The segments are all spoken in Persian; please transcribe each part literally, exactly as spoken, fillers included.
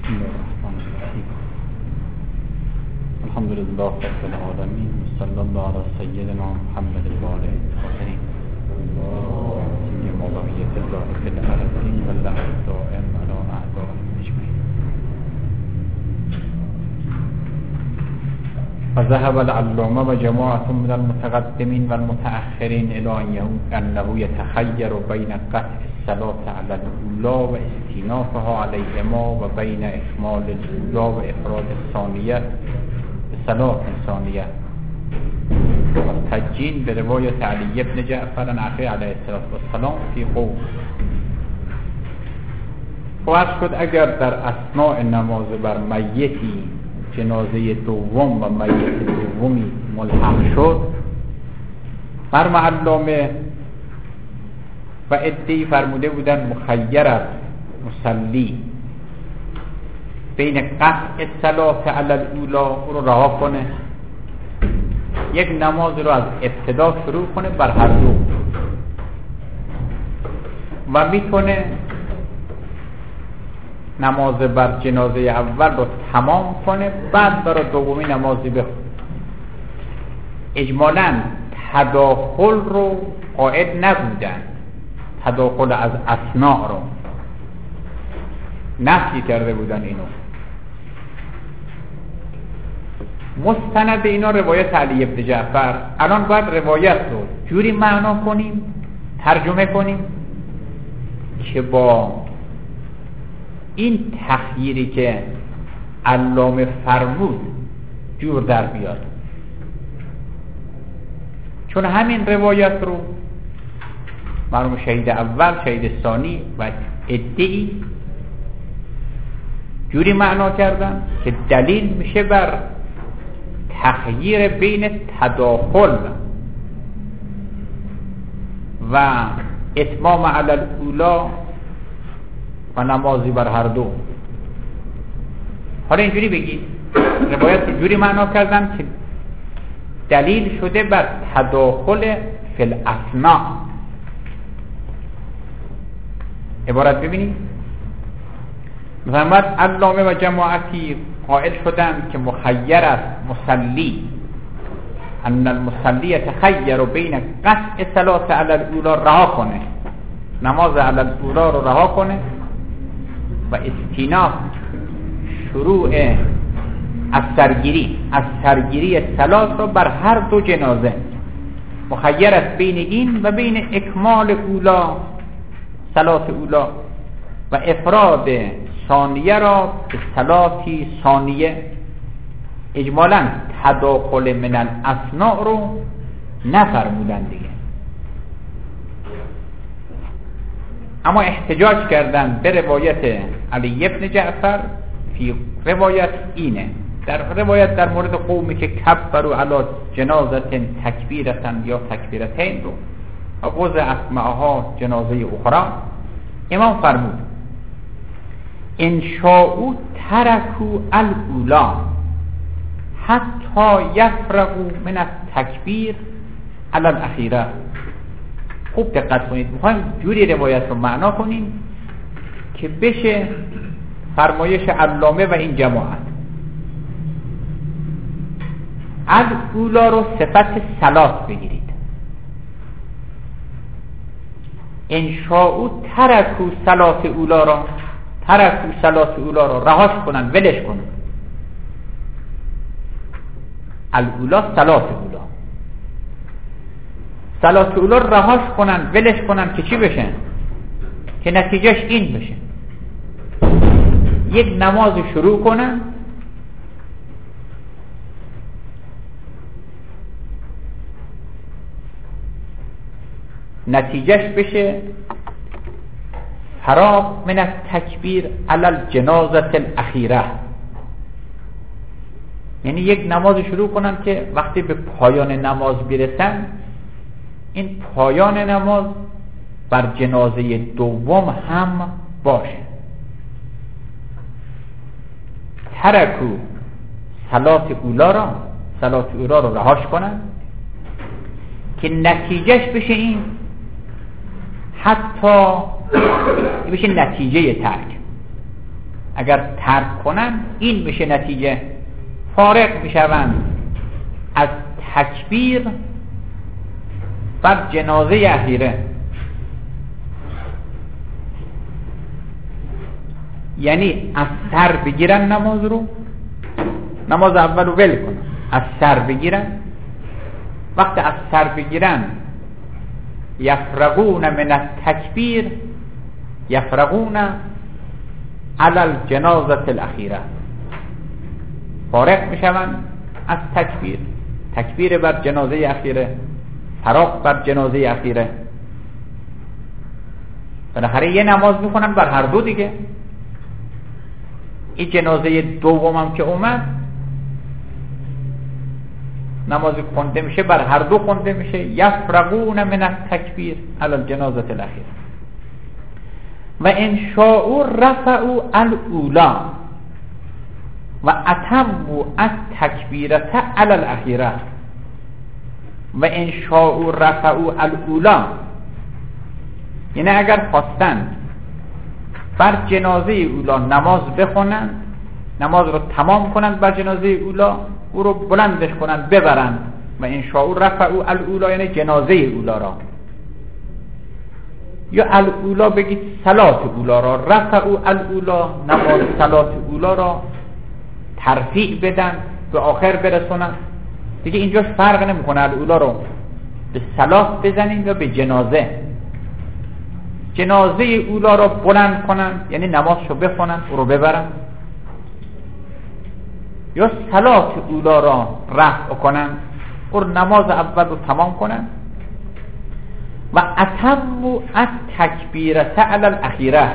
بسم الله الرحمن الرحیم. الحمد لله رب العالمین و صلی الله علی سیدنا محمد الوالد الطاهرین سیما بقیت الله فی الارضین و الله دائم علی اعدائهم اجمعین. فذهب العلامه و جماعة من المتقدمین و المتأخرین الى انه یتخیر بین قطع الصلاة على الاولا و استینافها علیهما و بین اکمال الاولا و افراد الثانیه صلاة ثانیه و تجین به روایت علی ابن جعفر عن اخی علیه السلام فی قول. خواهد شد اگر در اثناء نماز بر میتی جنازه دوم و میت دومی ملحق شد، مرم علامه و عده‌ای فرموده بودن مخیر است مصلی بین قطع صلاة علی الاولا رو رها کنه، یک نماز رو از ابتدا شروع کنه بر هر دو و میتونه نماز بر جنازه اول رو تمام کنه، بعد برای دومی نمازی بخونه. اجمالاً تداخل رو قائل نبودن، تداخل از اثناء رو نفی کرده بودن. اینو مستند اینا روایت علی ابن جعفر. الان باید روایت رو جوری معنا کنیم، ترجمه کنیم که با این تخییری که علامه فرمود جور در بیاد، چون همین روایت رو مرحوم شهید اول، شهید ثانی و عده‌ای جوری معنا کردن که دلیل میشه بر تخییر بین تداخل و اتمام علی الاولا و نمازی بر هر دو. حالا اینجوری بگید، روایت اینجوری معنا کردن که دلیل شده بر تداخل فی الاثناء. عبارت ببینید، مثلا علامه و جماعتی قائل شدن که مخیر است مصلی، ان المصلی یتخیر بین قطع صلاة علی الاولا، رها کنه نماز علی الاولا رو رها کنه و استیناف شروع از سرگیری از سرگیری صلات رو بر هر دو جنازه. مخیر است بین این و بین اکمال اولا صلات اولا و افراد ثانیه را به صلاتی ثانیه. اجمالاً تداخل من الاثناء رو نفرمودن دیگه، اما احتجاج کردن به روایت علی ابن جعفر. فی روایت اینه، در روایت در مورد قومی که کبروا علی جنازه تکبیرتن یا تکبیرتین رو و وضع معها جنازه اخرى، امام فرمود ان شاءوا ترکوا الاولا حتی یفرغوا من التکبیر علی الاخیره. خوب دقت کنید، میخوایم جوری روایت رو معنا کنیم که بشه فرمایش علامه و این جماعت. الاولا رو صفت صلات بگیرید، ان شاءوا ترکوا صلات اولا را ترکوا صلات اولا را رهاش کنن، ولش کنن. الاولا صلات اولا، صلات اولا رهاش کنن، ولش کنن که چی بشن؟ که نتیجهش این بشه یک نماز شروع کنن نتیجهش بشه فراغ من التکبیر علی الجنازه الاخیره. یعنی یک نماز شروع کنن که وقتی به پایان نماز برسن، این پایان نماز بر جنازه دوم هم باشه. ترکو صلات اولا را صلات اولا رو رهاش کنن که نتیجهش بشه این، حتی بشه نتیجه ترک. اگر ترک کنن این میشه نتیجه، فارغ میشوند از تکبیر بر جنازه اخیره. یعنی از سر بگیرن نماز رو، نماز اول رو ول کنن، از سر بگیرن. وقتی از سر بگیرن یفرغون من التکبیر یفرغون علی الجنازه الاخیره، فارغ میشوند از تکبیر، تکبیر بر جنازه اخیره، فراغ بر جنازه اخیره. بالاخره یه نماز میخونن بر هر دو دیگه. این جنازه دومم که اومد نمازی خونده میشه بر هر دو خونده میشه، یفرغون من التکبیر علی الجنازه الاخیره. و ان شاءوا رفعوا الاولی و اتموا التکبیرة علی الاخیره. و ان شاءوا رفعوا الاولی، یعنی اگر خواستند بر جنازه اولا نماز بخونند، نماز رو تمام کنند بر جنازه اولا، او رو بلندش کنند ببرند. و ان شاءوا رفعوا الاولی یعنی جنازه اولا را، یا الاولا بگید صلات اولا را، رفعوا الاولا نماز صلات اولا را ترفیع بدن، به آخر برسونن دیگه. اینجاش فرق نمیکنه الاولا رو به صلات بزنیم یا به جنازه. جنازه اولا را بلند کنن یعنی نمازشو بخونن او رو ببرن، یا صلات اولا را رفع کنن او نماز اول رو تمام کنن. و اتموا التکبیرة علی الاخیره،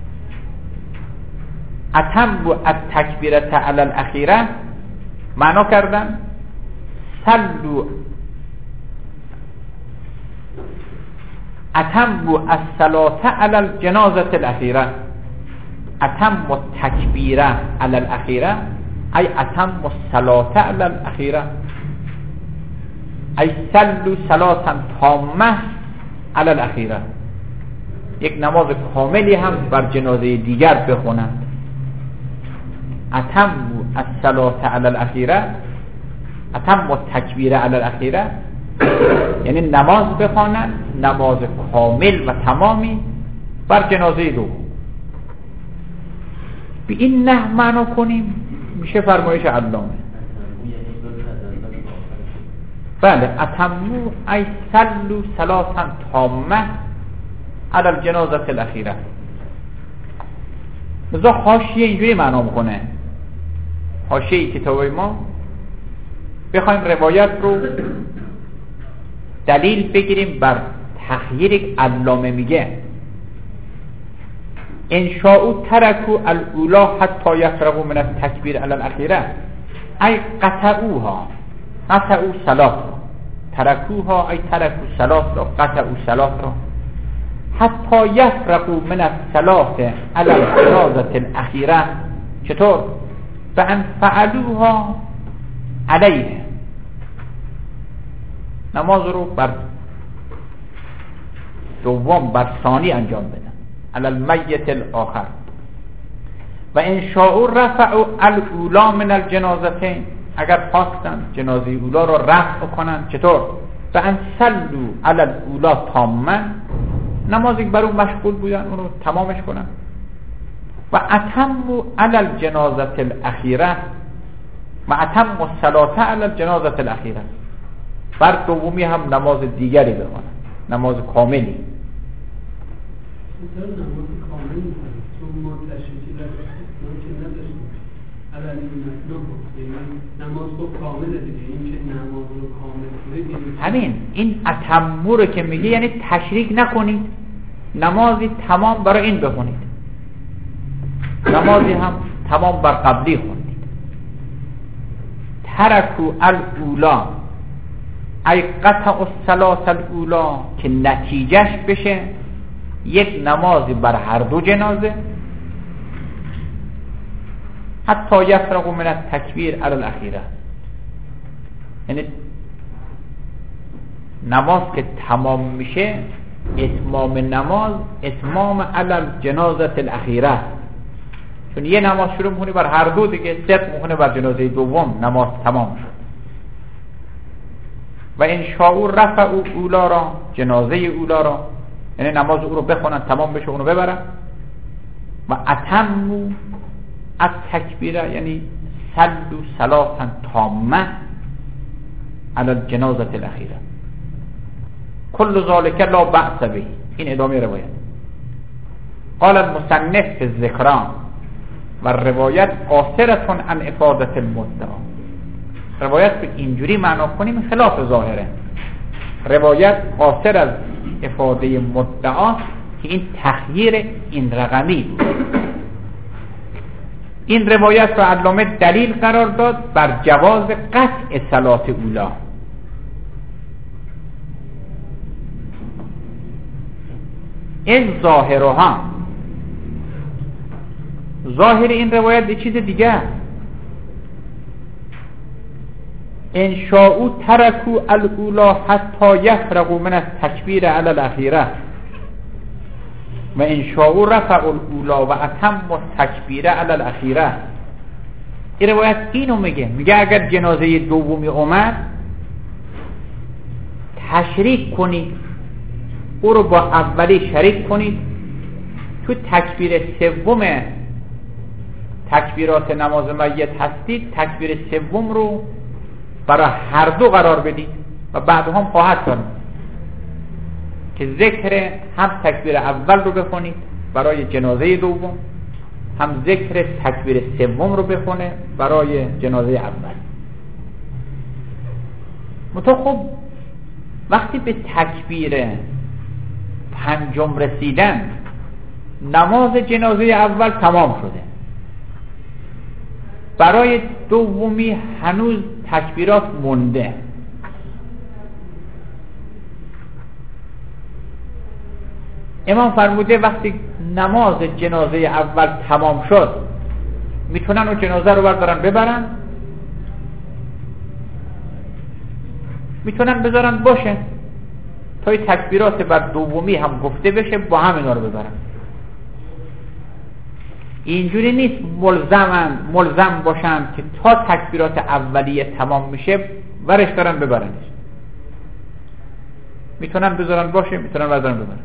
اتموا التکبیرة علی الاخیره معنا کردن صلوا اتموا الصلاة علی الجنازة الاخیره. اتموا التکبیرة علی الاخیره ای اتموا الصلاة علی الاخیره، ای صلوا صلاة تامة علی الاخیره، یک نماز کاملی هم بر جنازه دیگر بخونند. اتموا الصلاة علی الاخیره، اتموا التکبیرة علی الاخیره یعنی نماز بخوانند، نماز کامل و تمامی بر جنازه دو. به این نحو معنا کنیم میشه فرمایش علامه. بله، اتموا ای صلوا صلاة تامة علی الجنازة الاخیره. لذا حاشیه اینجوری معنا میکنه، حاشیه کتاب ما بخوایم روایت رو دلیل بگیریم بر تخییر علامه میگه ان شاءوا ترکوا الاولی حتی یفرغوا من التکبیر علی الاخیره ای قطعوها، قطعوا صلات را، ترکوها ای ترکوا صلات را، قطعوا صلات را، حتی یفرغوا من الصلاة علی الجنازة الاخیره. چطور؟ بان فعلوها علیه، نماز رو بر دوم بر ثانی انجام بدن، علی المیت الاخر. و ان شاءوا رفعوا الاولی من الجنازتین، اگر خواستن جنازه اولا رو رفع کنن. چطور؟ بان صلوا علی الاولی تامه، نمازی بر اون مشغول بودن اون رو تمامش کنن. و اتموا علی الجنازة الاخیره، و اتموا الصلاة علی الجنازة الاخیره، بر دومی هم نماز دیگری بخونن، نماز کاملی. نماز کاملی چون ما تشریفی نداشتیم علی نماز رو کامله دیگه، این که نماز رو کامل کنید همین این اتمو رو که میگه یعنی تشریک نکنید، نمازی تمام برای این بخونید، نمازی هم تمام بر قبلی خونید. ترکو الاولا ای قطع الصلاة الاولا که نتیجهش بشه یک نمازی بر هر دو جنازه، حتی یفرغوا من التکبیر علی الاخیره، یعنی نماز که تمام میشه اتمام نماز اتمام علی الجنازة الاخیره، چون یه نماز شروع می‌کنی بر هر دو دیگه صدق می‌کنه بر جنازه دوم نماز تمام شد. و ان شاء رفع اولا را، جنازه اولا را، یعنی نماز او رو بخونن تمام بشه اونو ببرن. و اتموا التکبیره، یعنی صلوا صلاة تامه علی الجنازه الاخیره کل ذالک لا بأس به. این ادامه روایت. قال المصنف فی الذکران و روایت قاصرة عن افادة المدعا. روایت به اینجوری معنا کنیم خلاف ظاهره. روایت قاصر از افاده مدعا که این تخییر این رقمی بود. این روایت رو علامه دلیل قرار داد بر جواز قطع صلات اولا. این ظاهرها، ظاهر این روایت یه چیز دیگه است. ان شاءوا ترکوا الاولا حتی یفرغوا من التکبیر علی الاخیره و ان شاءوا رفعوا الاولا و اتموا التکبیر علی الاخیره. این روایت اینو میگه، میگه اگر جنازه دومی اومد تشریک کنید، او رو با اولی شریک کنید، تو تکبیر سوم تکبیرات نماز میت هستید، تکبیر سوم رو برای هر دو قرار بدید و بعد هم خواهد کنید که ذکر هم تکبیر اول رو بخونید برای جنازه دوم، هم ذکر تکبیر سوم رو بخونه برای جنازه اول. متو خب وقتی به تکبیر پنجم رسیدن نماز جنازه اول تمام شده، برای دومی هنوز تکبیرات مونده. امام فرموده وقتی نماز جنازه اول تمام شد میتونن اون جنازه رو بردارن ببرن، میتونن بذارن باشه تا تکبیرات بر دومی هم گفته بشه با هم اینا رو ببرن. اینجوری نیست ملزمن ملزم باشن که تا تکبیرات اولیه تمام میشه ورش دارن ببرنش. میتونن بذارن باشه، میتونن بذارن ببرن.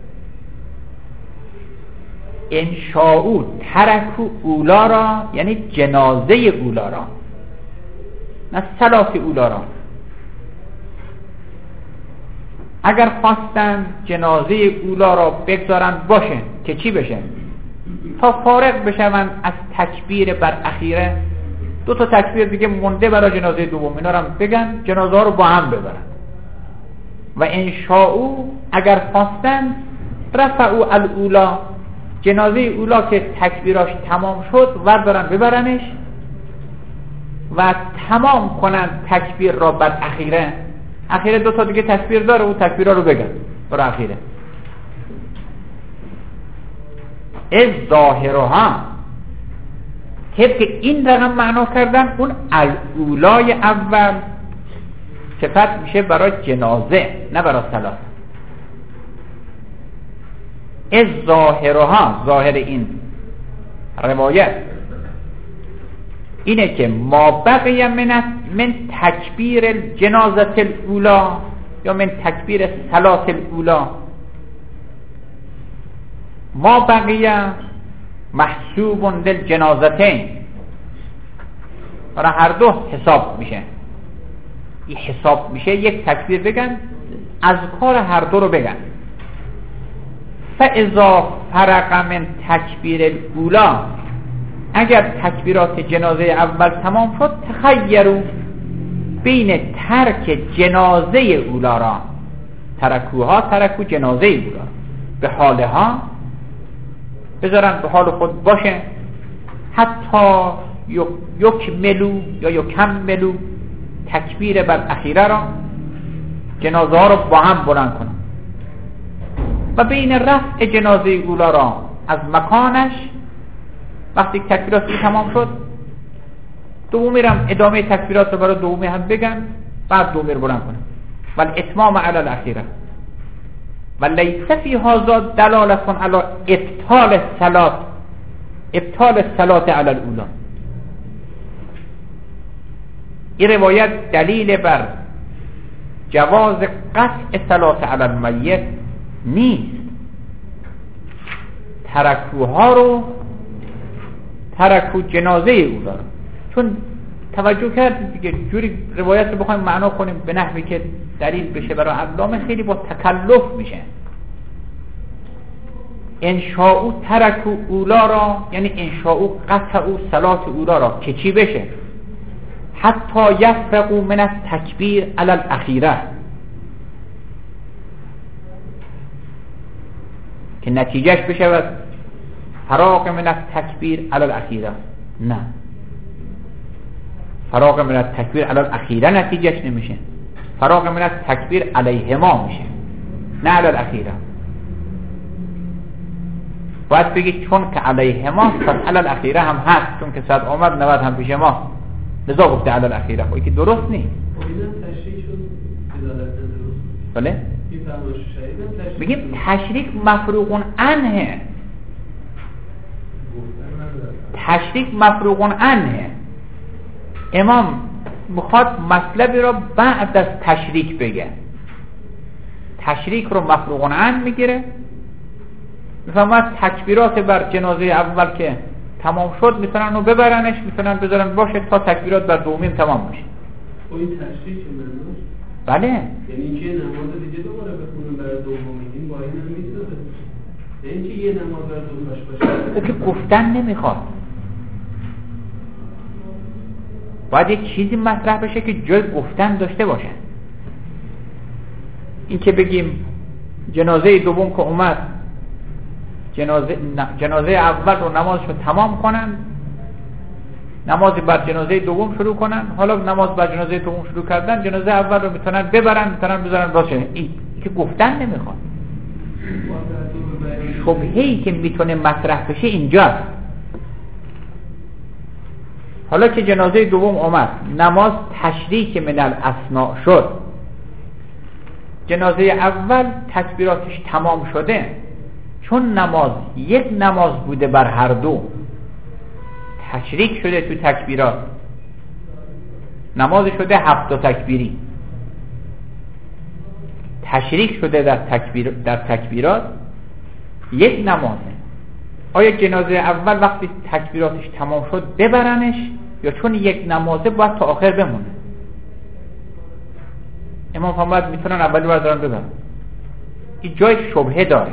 ان شاءوا ترکوا اولا را، یعنی جنازه اولا را، نه صلات اولا را. اگر خواستن جنازه اولا را بگذارن باشه که چی بشه؟ تا فارغ بشون از تکبیر بر اخیره، دو تا تکبیر دیگه مونده برای جنازه دوم، اینا رو هم بگن جنازه ها رو با هم ببرن. و ان شاءوا اگر خواستن رفعوا الاولا، جنازه اولا که تکبیراش تمام شد وردارن ببرنش و تمام کنن تکبیر را بر اخیره. اخیره دو تا دیگه تکبیر داره، اون تکبیرها رو بگن برای اخیره. از ظاهرها طبق این رقم معنا کردن اون الاولای اول صفت میشه برای جنازه نه برای صلات. از ظاهرها، ظاهر این روایت اینه که ما بقیه من من تکبیر جنازه الاولا یا من تکبیر صلات الاولا، ما بقیه محسوب للجنازتین، برای هر دو حساب میشه. این حساب میشه یک تکبیر بگن، از کار هر دو رو بگن. فاذا فرق من تکبیر الاولا، اگر تکبیرات جنازه اول تمام شد، تخیروا بین ترک جنازه اولا را، ترکوها ترکو جنازه اولا به حالها، بذارن به حال خود باشه، حتی یک ملو یا یک کم ملو تکبیر بر اخیره را، جنازه ها رو با هم بلند کنن و بین رفع جنازه اولا را از مکانش، وقتی تکبیرات تمام شد دومی را ادامه تکبیرات رو برای دومی هم بگن، بعد دومی رو بلند کنن. و الاتمام علی الاخیره و لیس فی هذا دلالت علی ابطال الصلات ابطال الصلاة علی الاولی. این روایت دلیل بر جواز قطع صلاة علی المیت نیست. ترکوها رو ترکو جنازه اولا رو، چون توجه کرد دیگه جوری روایت رو بخوایم معنا کنیم به نحوی که دلیل بشه برای علامه خیلی با تکلف میشه. انشاء ترکو اولا را یعنی انشاء قطع صلاة اولا را که چی بشه؟ حتی یفرقوا من التکبیر علی الاخیره، که نتیجهش بشه فراغ من التکبیر علی الاخیره. نه، فراغ من التکبیر علی الاخیره نتیجهش نمیشه، فراغ من التکبیر علیهما میشه، نه علی الاخیره. باید بگی چون که علیهما پس علی الاخیره هم هست، چون که صد آمد نود هم پیش ما، لذا گفته علی الاخیره. خب که درست نیست. بله؟ بگیم تشریک مفروغ عنه، تشریک مفروغ عنه. امام میخواد مطلبی رو بعد از تشریک بگه، تشریک رو مفروغ عنه میگیره. مثلا تکبیرات بر جنازه اول که تمام شد میتونن رو ببرنش، میتونن بذارن باشه تا تکبیرات بر دومیم تمام بشه. خب این تشریک معناش بله، یعنی که نماز دیگه دوباره بخونن برای دومین، این با این هم میسازه، یعنی که یه نماز برای دومش باشه. او که گفتن نمیخواد، باید یک چیزی مطرح بشه که جای گفتن داشته باشه. این که بگیم جنازه دوم که اومد جنازه جنازه اول رو نمازشو تمام کنن، نماز بر جنازه دوم شروع کنن، حالا نماز بر جنازه دوم شروع کردن، جنازه اول رو میتونن ببرن، میتونن بذارن باشه. این که گفتن نمیخواد. شبهه‌ای که میتونه مطرح بشه اینجاست. حالا که جنازه دوم اومد، نماز تشریک من الاسناء شد، جنازه اول تکبیراتش تمام شده، چون نماز یک نماز بوده بر هر دو، تشریک شده تو تکبیرات، نماز شده هفت تکبیری، تشریک شده در تکبیر در تکبیرات یک نمازه. آیا جنازه اول وقتی تکبیراتش تمام شد ببرنش، یا چون یک نمازه باید تا آخر بمونه؟ امام فرمود میتونن اولی بردارن ببرن. این جای شبهه داره.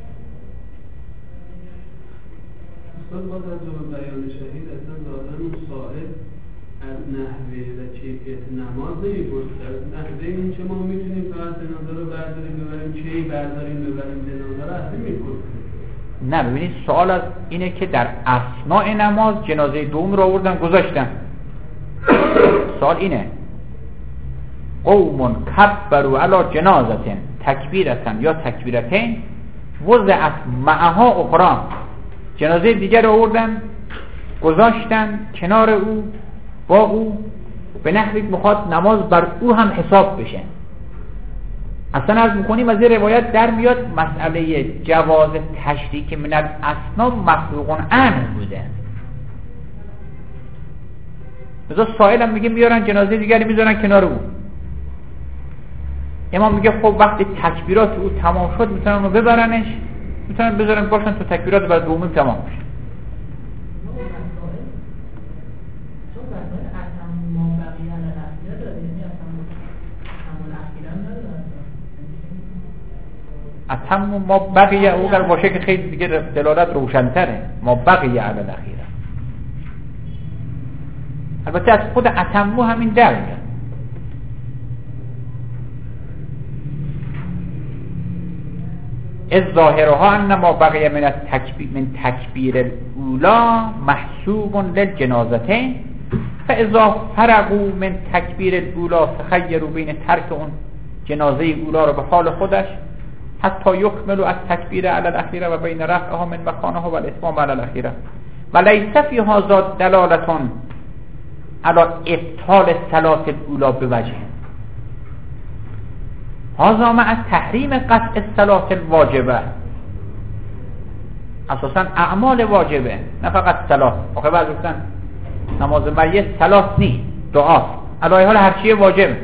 استاد باز از جواب بیان شهید اصلا دادن اون سائل از نحوه و کیفیت نماز نمی‌پرسه، از نحوه این که ما میتونیم فقط جنازه رو برداریم ببریم، چی برداریم ببریم جنازه رو اصلا می‌پرسه. نه، ببینید سوال از اینه که در اثناء نماز جنازه دوم رو آوردن گذاشتن. سوال اینه قوم کبروا علی جنازه تکبیرتن یا تکبیرتین وضعت معها اخرى، جنازه دیگر رو آوردن گذاشتن کنار او با او، به نحوی میخواد نماز بر او هم حساب بشه. اصلا از میکنیم از این روایت در میاد مسئله جواز تشریک من الاسناد مفروغ عنه بوده. مثلا سائل هم میگه میارن جنازه دیگری میذارن کنار او، امام میگه خب وقتی تکبیرات او تمام شد میتونن رو ببرنش، میتونن بذارن باشن تو تکبیرات بر دومیم تمام بشه. اتم ما بقیه او در باشه که خیلی دیگه دلالت روشن‌تره، ما بقیه علی الاخیره. البته از خود اتمو همین در میاد. از ظاهرها ان ما بقیه من التکبیر من تکبیر الاولا محسوب للجنازتین فاذا فرغوا من تکبیر الاولا فخیروا بین ترک اون جنازه اولا رو به حال خودش حتی یکملوا التکبیر علی الاخیره و بین رفعها من مکانها و الاتمام علی الاخیره و لیس فی هذا دلالة علی ابطال صلاة الاولا بوجه هذا مع تحریم قطع الصلاة الواجبه. اساسا اعمال واجبه، نه فقط صلات. آخه بعضی گفتن نماز مریض صلات نیست، دعاست. علی حال هر چیه واجبه.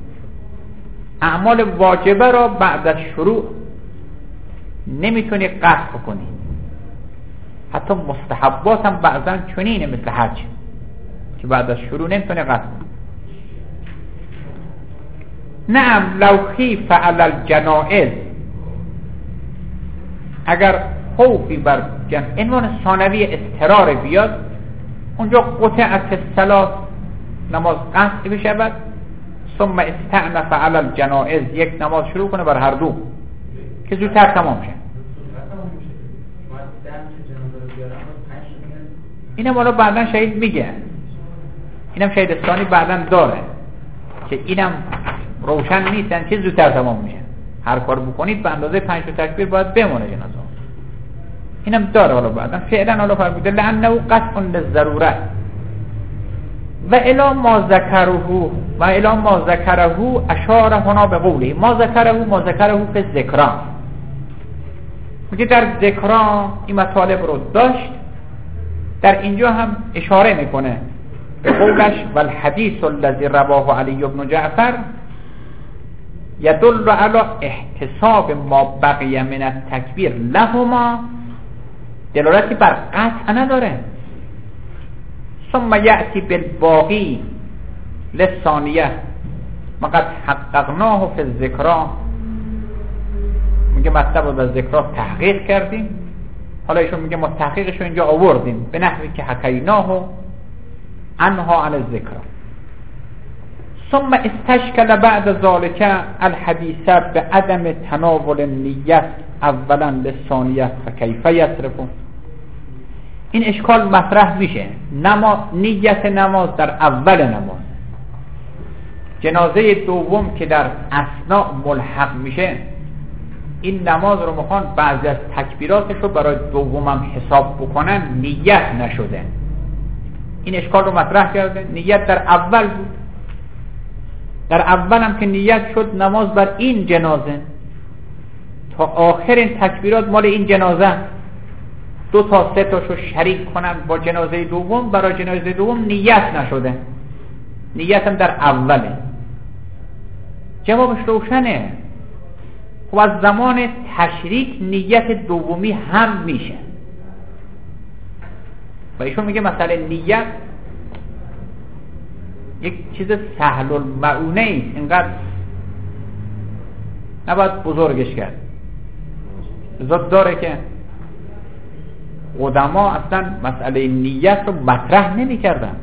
اعمال واجبه را بعد از شروع نمیتونی قطع کنی. حتی مستحبات هم بعضا چنینه، مثل حج که بعد از شروع نمیتونی قطع کنی. نعم لو خیف علی الجنائز، اگر خوفی بر جمع عنوان ثانوی اضطرار بیاد، اونجا قطعت الصلاة، نماز قطع بشود. ثم استعنف علی الجنائز، یک نماز شروع کنه بر هر دو که زودتر تمام شه. اینم حالا بعدن شهید میگه، اینم شهید ثانی بعدن داره که اینم روشن نیستن که زودتر تمام میشه. هر کار بکنید به اندازه پنج تا تکبیر باید بمونه جنازه. اینم داره حالا بعدن فعلا حالا فرموده لانه قطع للضروره و الی ما ذکره و الی ما ذکره اشار هنا به قوله ما ذکره ما ذکره فی الذکران. میگه در ذکران این مطالب رو داشت، در اینجا هم اشاره میکنه به قولش والحدیث الذی رواه علی بن جعفر یدل علی احتساب ما بقی من التکبیر لهما، دلالتی بر قطع نداره. ثم یأتی بالباقی للثانیه مقد حققناه فی الذکران، میگه مطلب رو در ذکرها تحقیق کردیم، حالا ایشون میگه ما تحقیقش رو اینجا آوردیم به نحوی که حکیناه عنها عن الذکر. ثم استشکل بعد ذالک الحدیث به عدم تناول النیت اولا للثانیه فکیف یصرف. این اشکال مطرح میشه، نما نیت نماز در اول نماز، جنازه دوم که در اثناء ملحق میشه، این نماز رو میخوان بعضی از تکبیراتش رو برای دومم حساب بکنن، نیت نشده. این اشکال رو مطرح کرده، نیت در اول بود، در اول هم که نیت شد نماز بر این جنازه تا آخرین تکبیرات مال این جنازه، دو تا سه تاشو شریک کنن با جنازه دوم، برای جنازه دوم نیت نشده، نیت هم در اوله. جوابش روشنه، خب از زمان تشریک نیت دومی هم میشه. و ایشون میگه مسئله نیت یک چیز سهل المعونه ایست، اینقدر نباید بزرگش کرد. لذات داره که قدما اصلا مسئله نیت رو مطرح نمی کردن.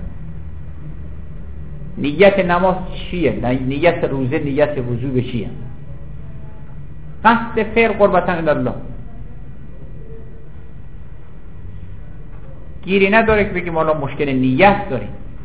نیت نماز چیه؟ نیت روزه، نیت وضو چیه؟ قصد فعل قربتن الله. گیری نداره که بگیم حالا مشکل نیت داریم.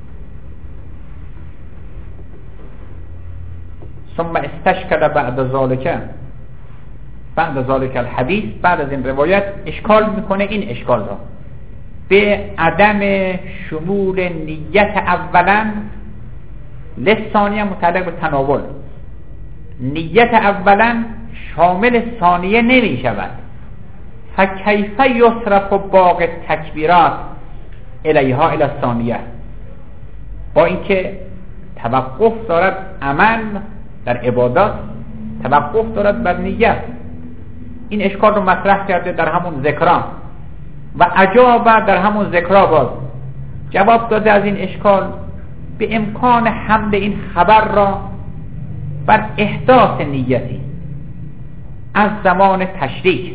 ثم استشکل بعد ذالک بعد ذالک الحدیث، بعد از این روایت اشکال میکنه این اشکال را به عدم شمول نیت اولا لثانیه متعلق به تناول. نیت اولا شامل ثانیه نمی شود. فکیف یصرف باقی تکبیرات الیها الی الثانیه، با اینکه توقف دارد عمل در عبادات، توقف دارد بر نیت. این اشکال رو مطرح کرده در همون ذکران و عجابه در همون ذکرها باز جواب داده از این اشکال به امکان حمل این خبر را بر احداث نیتی از زمان تشریک،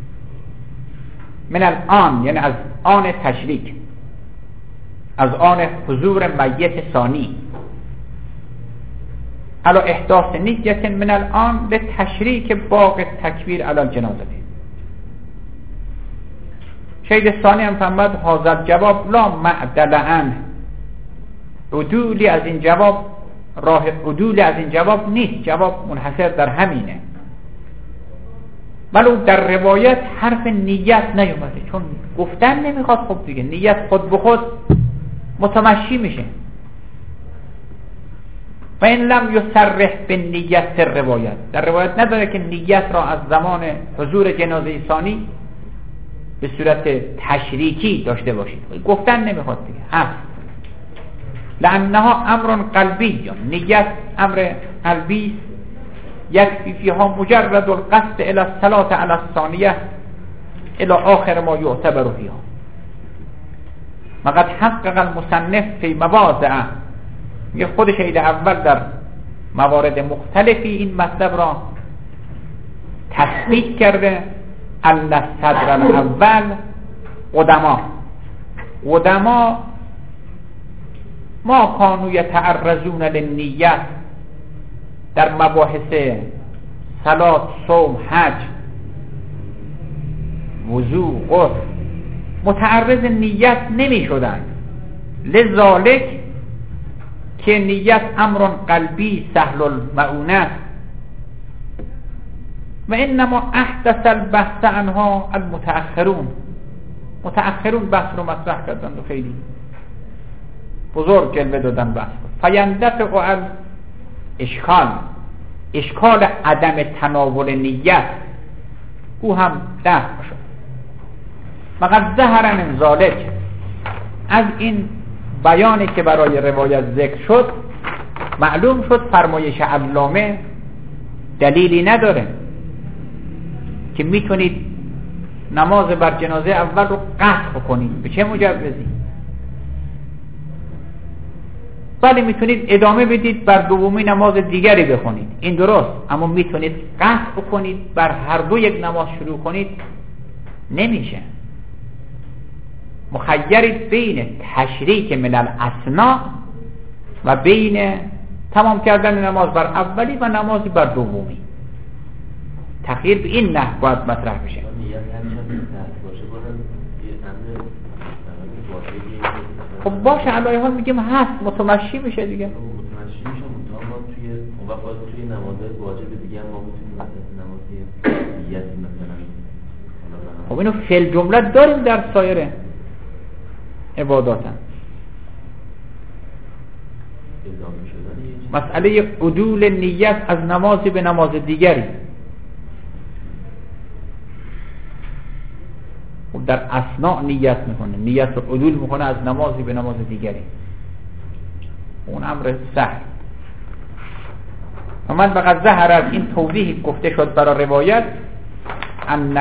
من الان یعنی از آن تشریک، از آن حضور میت ثانی، علی احداث نیت من الان به تشریک باقی تکبیر علی الجنازه. شهید ثانی هم فرمود حاضر جواب لا معدل عنه، عدولی از این جواب، راه عدولی از این جواب نیست، جواب منحصر در همینه. ولو در روایت حرف نیت نیومده، چون گفتن نمیخواد. خب دیگه نیت خود به خود متمشی میشه. و این لم یصرح به نیت در روایت، در روایت نداره که نیت را از زمان حضور جنازه ثانی به صورت تشریکی داشته باشید، گفتن نمیخواد دیگه، هست. لانها امر قلبی، نیت امر قلبی، یکفی فیها مجرد القصد الى الصلاة علی الثانیه الى آخر ما یعتبر فیها. مقد حقق المصنف فی مواضع، میگه خود شهید اول در موارد مختلفی این مطلب را تثبیت کرده. ان الصدر الاول قدما قدما ما کانوا یتعرضون للنیت، در مباحث صلات، صوم، حج، وضو، غسل متعرض نیت نمی شدند. لذالک که نیت امر قلبی سهل المعونه و انما احدث البحث عنها المتأخرون. متأخرون بحث رو مطرح کردن و خیلی بزرگ جلوه دادن بحث. فیندفع اشکال اشکال عدم تناول نیت او هم دفع شد. مقد ظهر من ذالک، از این بیانی که برای روایت ذکر شد معلوم شد فرمایش علامه دلیلی نداره که میتونید نماز بر جنازه اول رو قطع کنید. به چه مجوزی؟ بله میتونید ادامه بدید بر دومی نماز دیگری بخونید، این درست، اما میتونید قطع کنید بر هر دو یک نماز شروع کنید؟ نمیشه. مخیرید بین تشریک من الاسنا و بین تمام کردن نماز بر اولی و نمازی بر دومی. تخییر به این نحو باید مطرح بشه. خب باشه، علایه حال میگیم هست، متمشی میشه دیگه. متمشی میشه مطمئن ما توی اون وقت باید توی نمازهای واجب دیگه ما میتونیم مثلا نمازی دیگه مثلا. خب اینو فعل جمله داریم در سایر عبادات هم. مسئله عدول نیت از نمازی به نماز دیگری، خب در اثناء نیت میکنه، نیت رو عدول میکنه از نمازی به نماز دیگری، اون امر سهل. و من بقید ظهر از این توضیح گفته شد برای روایت ان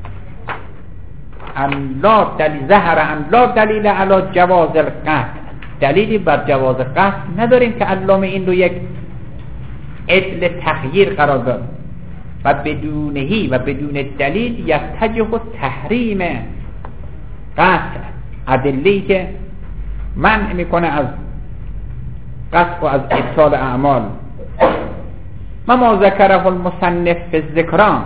ان لا دلیل ظهر ان لا دلیل علی جواز القطع، دلیلی بر جواز قطع نداریم که علامه این رو یک عدل تخییر قرار داد و بدونهی و بدون دلیل یتجه تحریم قطع، ادله‌ای که منع میکنه از قطع و از ابطال اعمال. ما ما ذکره المصنف فی الذکران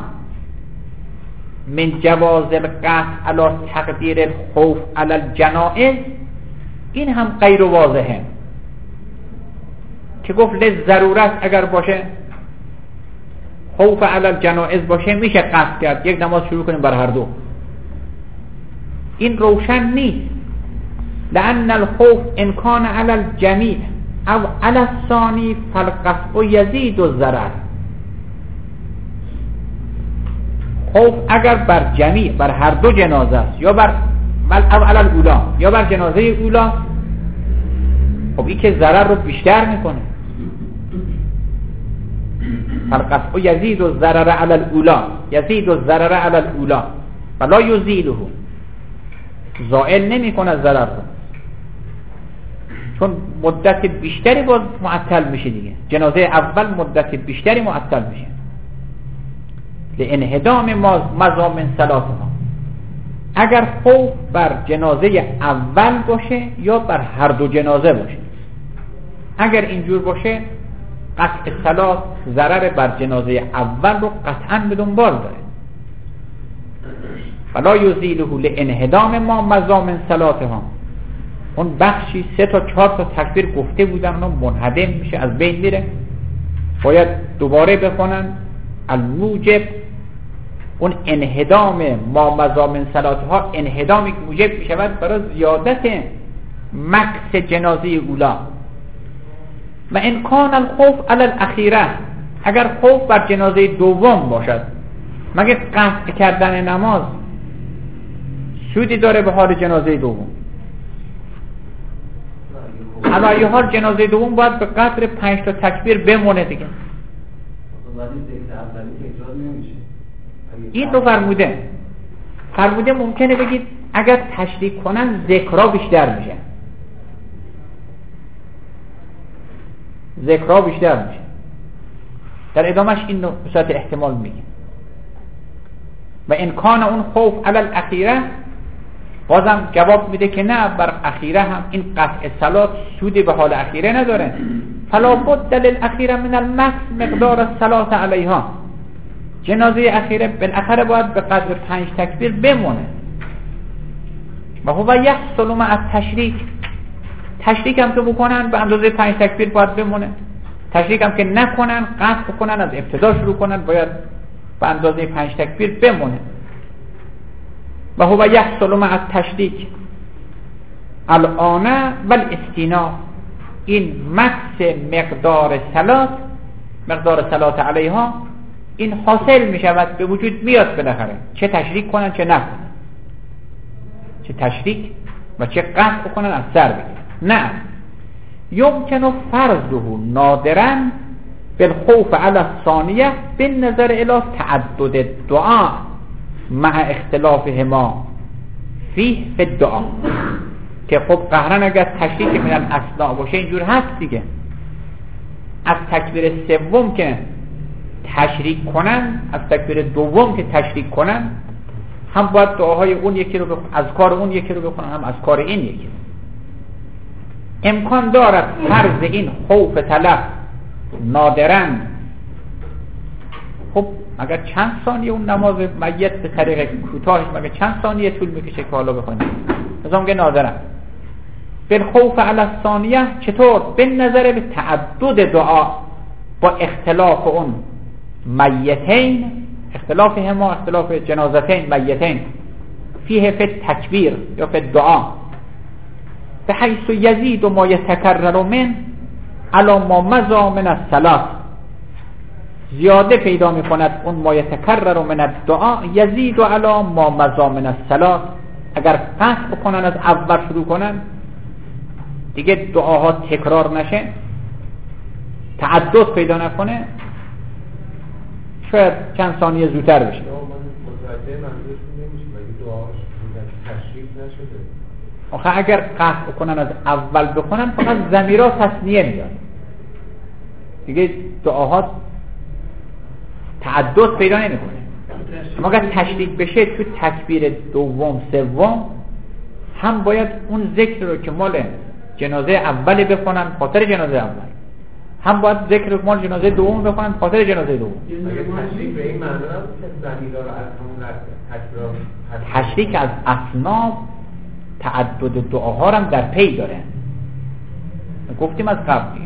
من جواز القطع علی تقدیر الخوف علی الجنائز، این هم غیر واضحه که گفت لضرورت اگر باشه، خوف علی الجنائز باشه، میشه قطع کرد، یک نماز شروع کنیم بر هر دو. این روشن نیست. لأن الخوف ان کان علی الجمیع او علی الثانی فالقطع یزید الضرر. خوف اگر بر جمیع، بر هر دو جنازه است، یا بر بل او علی الاولا، یا بر جنازه اولا، خب این که ضرر رو بیشتر میکنه. فالقطع یزید الضرر علی الاولا، یزید الضرر علی الاولا ولا یزیله، زائل نمیکنه ضرر رو، چون مدت بیشتری باز معطل میشه دیگه. جنازه اول مدت بیشتری معطل میشه لانهدام مضامن صلاتها. اگر خوف بر جنازه اول باشه یا بر هر دو جنازه باشه، اگر اینجور باشه قطع صلات ضرر بر جنازه اول رو قطعا به دنبال داره. فلا یزیله لانهدام ما مضامن صلاتها. اون بخشی سه تا چهار تا تکبیر گفته بودن، اون منهدم میشه، از بین میره، باید دوباره بخونن. الموجب اون انهدام ما مضامن صلاتها، انهدامی که موجب میشود برای زیادت مکس جنازه اولا. و ان کان الخوف علی الاخیره، اگر خوف بر جنازه دوم باشد، مگه قطع کردن نماز سودی داره به حال جنازه دوم. اما یه حال جنازه دوم باید به قدر پنج تا تکبیر بمونه دیگه. این رو فرموده فرموده ممکنه بگید اگر تشریک کنن ذکرها بیشتر میشه، ذکرها بیشتر میشه. در ادامهش این رو به صورت احتمال میگه و امکان اون خوف علی الاخیره بازم جواب میده که نه، بر اخیره هم این قطع صلات سودی به حال اخیره نداره. فلا بد للاخیره من المکس مقدار الصلات علیها، جنازه اخیره بالاخره باید به قدر پنج تکبیر بمونه. و هو یحصل مع التشریک، تشریک هم که بکنن به اندازه پنج تکبیر باید بمونه، تشریک هم که نکنن قطع کنن از ابتدا شروع کنن باید به اندازه پنج تکبیر بمونه. و هو یحصل مع التشریک الان والاستیناف، این مکس مقدار صلات مقدار صلات علیها این حاصل می شود، به وجود میاد بالاخره، چه تشریک کنن چه نکنن، چه تشریک و چه قطع کنن از سر بگیرن. نه، یمکن فرضه نادرا بالخوف علی الثانیه بالنظر الی تعدد دعا مع اختلافهما فیه فی الدعا، که خب قهرن اگر تشریک من الاصناع باشه اینجور هست دیگه. از تکبیر سوم که تشریک کنن، از تکبیر دوم که تشریک کنن، هم باید دعاهای اون یکی رو بخونن، از کار اون یکی رو بخونن، هم از کار این یکی. امکان دارد فرض این خوف تلف نادرن. خب اگر چند ثانیه اون نماز میت به طریق کوتاهش مگه چند ثانیه طول میکشه که حالا بخونیم، مثلا میگه نادرن. بالخوف علی الثانیه چطور؟ به نظر به تعدد دعا با اختلاف اون میتین، اختلاف هما اختلاف جنازتین میتین فیه فی تکبیر یا فی دعا، به حیث یزید و ما یتکرر من علی ما مضی من الصلاة، زیاده پیدا می کند اون ما یتکرر من الدعا یزید و علی ما مضی من الصلاة. اگر قطع کنن از اول شروع کنن دیگه دعاها تکرار نشه، تعدد پیدا نکنه، شاید چند ثانیه زودتر بشه. آخه اگر قطع کنن از اول بخونن فقط ضمیرها تثنیه میاد دیگه، دعاها تعدد پیدا نمیکنه. اما اگر تشریک بشه تو تکبیر دوم سوم هم باید اون ذکر رو که مال جنازه اولی بخونن خاطر جنازه اول، هم باید ذکر مال جنازه دوم بخونن خاطر جنازه دوم. تشریک به این معنی نیست که ضمیرها رو از همون تکرار، تشریک از اصناف تعدد دعاها هم در پی داره، گفتیم از قبل.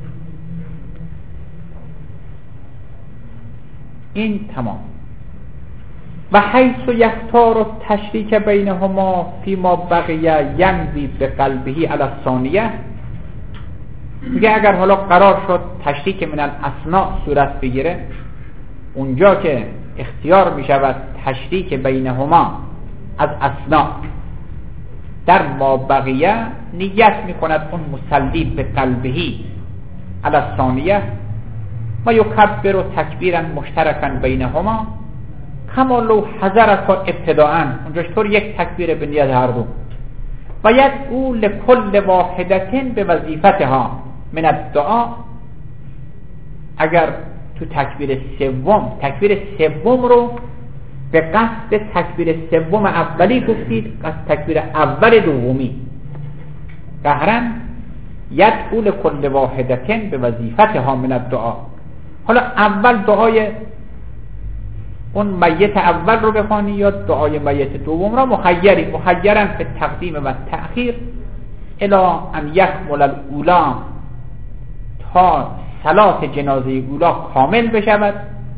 این تمام. و حیث یختار التشریک بینهما فیما بقیه ینوی به قلبه علی الثانیه، میگه اگر حالا قرار شد تشریک من الاصناع صورت بگیره، اونجا که اختیار میشود تشریک بینهما از اصناع در ما بقیه نیت میکند اون مصلی به قلبه علی الثانیه و یکبر تکبیرا مشترکا بینهما کما لو حضرت ابتداءً، اونجاش طور یک تکبیر به نیت هر دو. و یدعو لکل واحدتین به وظیفتها من الدعا، اگر تو تکبیر سوم تکبیر سوم رو به قصد تکبیر سوم اولی گفتید، قصد تکبیر اول دومی، قهرن یدعو لکل واحدتین به وظیفتها من الدعا. حالا اول دعای اون میت اول رو بخوانی یا دعای میت دوم را مخیری، مخیرن به تقدیم و تأخیر الا ان یکمل الاولا، تا صلات جنازه اولا کامل بشود،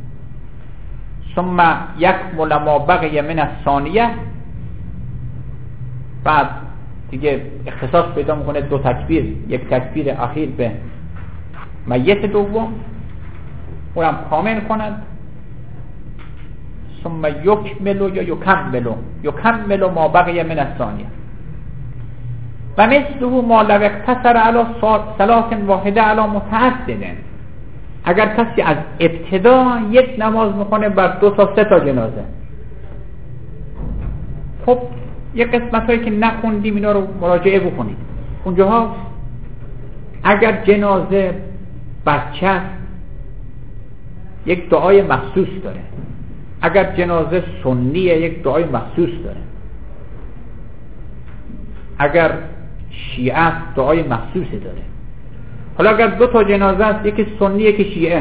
ثم یکمل ما بقی من الثانیه، بعد دیگه اختصاص پیدا میکنه دو تکبیر، یک تکبیر اخیر به میت دوم اونم کامل کند، ثم یکمل یا یکمل یکمل ما بقی من الثانیه و مثله ما لو اقتصر علی صلاة واحده علی متعدد. اگر کسی از ابتدا یک نماز میکنه بر دو تا سه تا جنازه، خب یک قسمت هایی که نخوندیم اینا رو مراجعه بکنید. اونجاها اگر جنازه بچه است یک دعای مخصوص داره، اگر جنازه سنیه یک دعای مخصوص داره، اگر شیعه است دعای مخصوصی داره. حالا اگر دو تا جنازه است، یکی سنی یکی شیعه،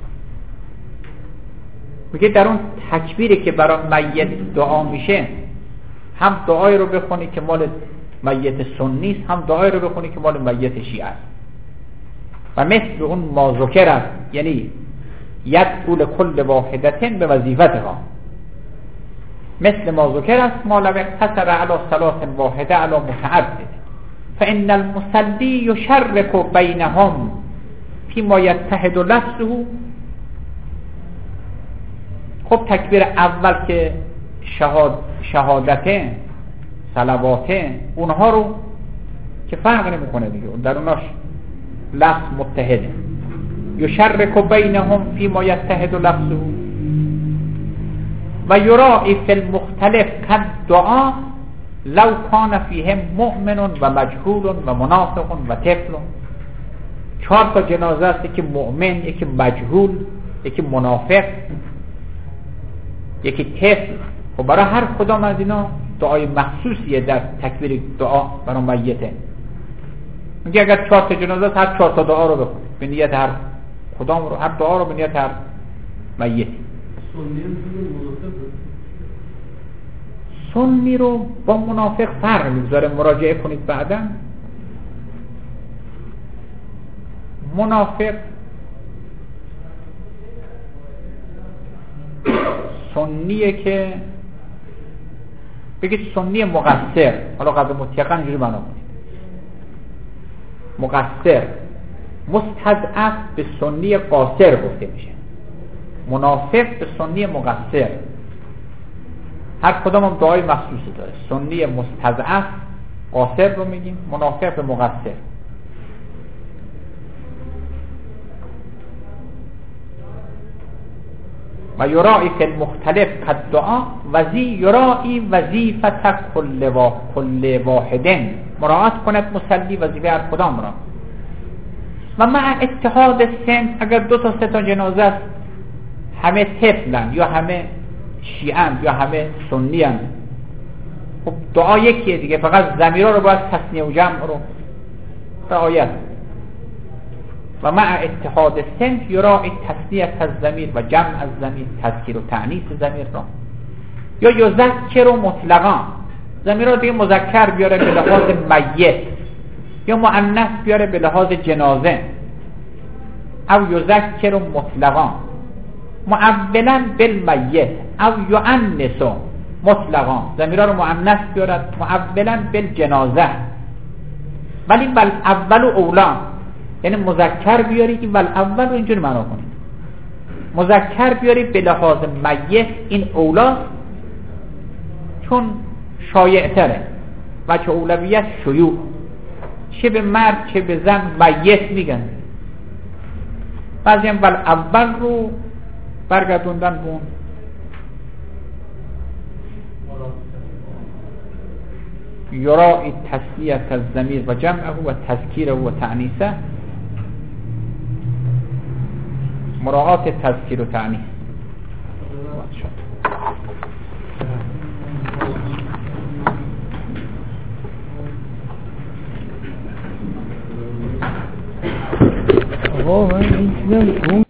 میگه در اون تکبیری که برای میت دعا میشه هم دعای رو بخونی که مال میت سنی است، هم دعای رو بخونی که مال میت شیعه است. و مثل اون ما ذکر است، یعنی یدعو لکل واحدتن به وظیفتها، مثل ما ذکر است ما لو اقتصر علی صلاة واحده علی متعدد فإن المصلی یشرک بینهم فیما یتحد لفظه. خب تکبیر اول که شهاد شهادته صلواته اونها رو که فرق نمیکنه دیگه، در اوناش لفظ متحده. یشرک بینهم فیما یتحد لفظه و یراعی فی المختلف کالدعا لو کان فیهم مؤمن و مجهول و منافق و طفل. چهار تا جنازه است که مؤمن، یکی مجهول، یکی منافق، یکی طفل. و برای هر کدام از اینا دعای مخصوصیه در تکبیر دعا برای میته. میگه اگر چهار تا جنازه است هر چهار تا دعا رو بخون به نیت هر کدام رو، هر دعا رو به نیت هر میت. سنی رو با منافق فرق میذاره، مراجعه کنید بعدا. منافق سنیه که بگید سنی مقصر، حالا قبل مطلقا اینجوری معنا کنید مقصر، مستضعف به سنی قاصر گفته میشه، منافق به سنی مقصر. هر کدام هم دعای مخصوصی داره. سنی مستضعف قاصر رو میگیم، منافق به مقصر. و یراعی فی المختلف کالدعا وزی یراعی وظیفت کل وا کل واحدن، مراعات کند مصلی وظیفه هر کدام را. و مع اتحاد سن، اگر دو تا سه تا جنازه است همه طفلن یا همه شیعن یا همه سنیان، خب دعا یکیه دیگه، فقط ضمیرها رو باید تثنیه و جمع رو رعایت. و مع اتحاد سن یراعی تثنیه از ضمیر و جمع از ضمیر، تذکیر و تأنیث ضمیر را. یا یذکر و مطلقا، ضمیرها دیگه مذکر بیاره به لحاظ میت یا مؤنث بیاره به لحاظ جنازه. او یذکر و مطلقا معولا بالمیت او یؤنث مطلقا، ضمیرها رو مؤنث بیارد معولا بالجنازه. ولی بل اول اولا، یعنی مذکر بیاری که بل اول رو اینجوری معنا کنید، مذکر بیاری به لحاظ میت این اولا، چون شایع تره و چه اولویت شیوع، چه به مرد چه به زن میت میگن. بعضی هم بل اول رو برگردوندن بون یراعی تسلیه از ضمیر و جمعه و تذکیره و تعنیسه، مراعات تذکیر و تعنیس. آقا من این